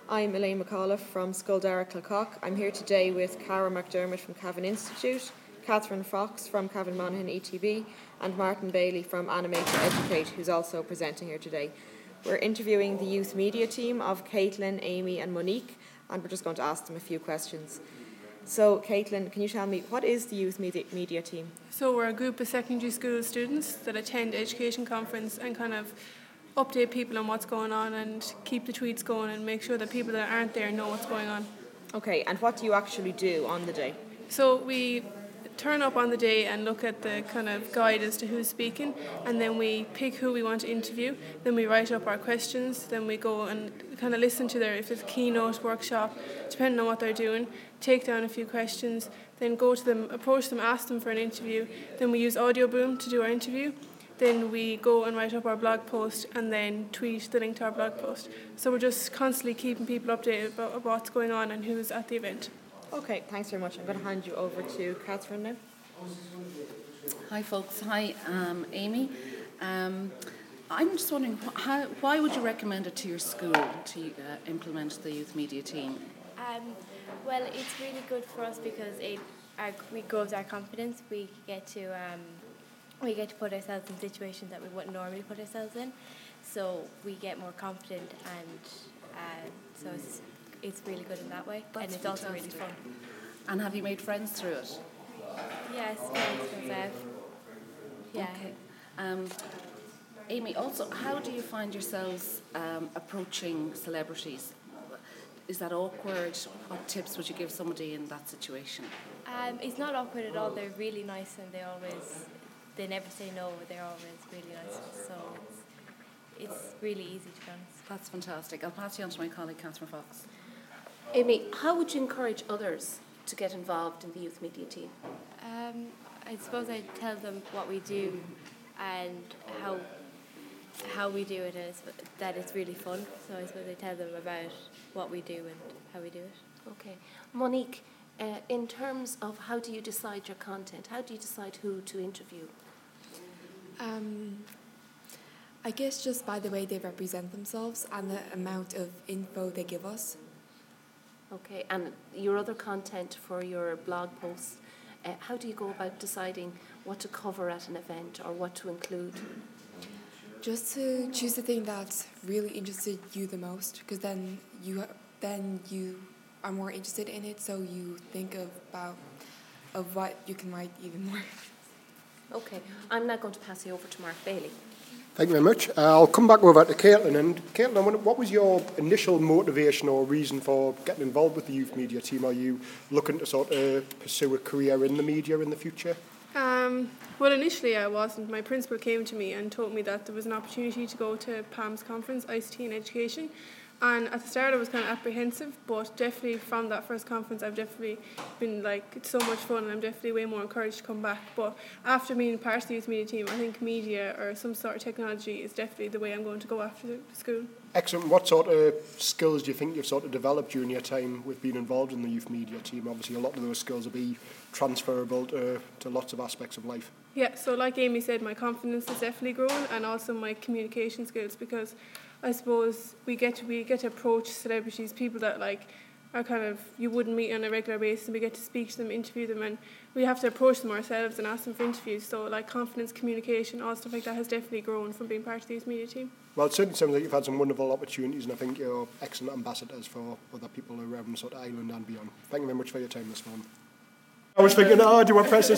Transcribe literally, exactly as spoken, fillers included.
I'm Elaine McAuliffe from Sculdara Kilcock. I'm here today with Cara McDermott from Cavan Institute, Catherine Fox from Cavan Monaghan E T B, and Martin Bailey from Animate to Educate, who's also presenting here today. We're interviewing the youth media team of Caitlin, Amy and Monique, and we're just going to ask them a few questions. So, Caitlin, can you tell me, what is the youth media, media team? So we're a group of secondary school students that attend education conference and kind of update people on what's going on and keep the tweets going and make sure that people that aren't there know what's going on. Okay, and what do you actually do on the day? So we turn up on the day and look at the kind of guide as to who's speaking, and then we pick who we want to interview, then we write up our questions, then we go and kind of listen to their, if it's a keynote workshop, depending on what they're doing, take down a few questions, then go to them, approach them, ask them for an interview, then we use Audio Boom to do our interview, then we go and write up our blog post and then tweet the link to our blog post. So we're just constantly keeping people updated about what's going on and who's at the event. Okay, thanks very much. I'm going to hand you over to Catherine now. Hi folks, hi, um, Amy. Um, I'm just wondering, how, why would you recommend it to your school to uh, implement the youth media team? Um, well, it's really good for us because it our, we grows our confidence. We get to um, we get to put ourselves in situations that we wouldn't normally put ourselves in, so we get more confident, and uh, so it's it's really good in that way. That's and it's fantastic. also really fun. And have you made friends through it? Yes, friends myself. Yeah. Okay. Um, Amy, also, how do you find yourselves um, approaching celebrities? Is that awkward? What tips would you give somebody in that situation? Um, it's not awkward at all. They're really nice, and they always they never say no. They're always really nice. So it's it's really easy, to be honest. That's fantastic. I'll pass you on to my colleague, Catherine Fox. Amy, how would you encourage others to get involved in the youth media team? Um, I suppose I'd tell them what we do and how how we do it, and it's, that it's really fun. So I suppose I tell them about what we do and how we do it. Okay. Monique, uh, in terms of how do you decide your content, how do you decide who to interview? Um, I guess just by the way they represent themselves and the amount of info they give us. Okay, and your other content for your blog posts, uh, how do you go about deciding what to cover at an event or what to include? Just to choose the thing that really interested you the most, because then you then you are more interested in it, so you think of, about of what you can write even more. Okay, I'm now going to pass you over to Mark Bailey. Thank you very much. Uh, I'll come back over to Caitlin. And Caitlin, what was your initial motivation or reason for getting involved with the youth media team? Are you looking to sort of pursue a career in the media in the future? Um, well, initially I wasn't. My principal came to me and told me that there was an opportunity to go to PAM's conference, I C T in Education. And at the start I was kind of apprehensive, but definitely from that first conference I've definitely been like, it's so much fun, and I'm definitely way more encouraged to come back. But after being part of the youth media team, I think media or some sort of technology is definitely the way I'm going to go after the school. Excellent. What sort of skills do you think you've sort of developed during your time with being involved in the youth media team? Obviously a lot of those skills will be transferable to, to lots of aspects of life. Yeah, so like Amy said, my confidence has definitely grown, and also my communication skills, because I suppose we get to we get to approach celebrities, people that like are kind of you wouldn't meet on a regular basis, and we get to speak to them, interview them, and we have to approach them ourselves and ask them for interviews. So like confidence, communication, all stuff like that has definitely grown from being part of the youth media team. Well, it certainly sounds like you've had some wonderful opportunities, and I think you're excellent ambassadors for other people around sort of Ireland and beyond. Thank you very much for your time this morning. I was thinking, oh, do I press this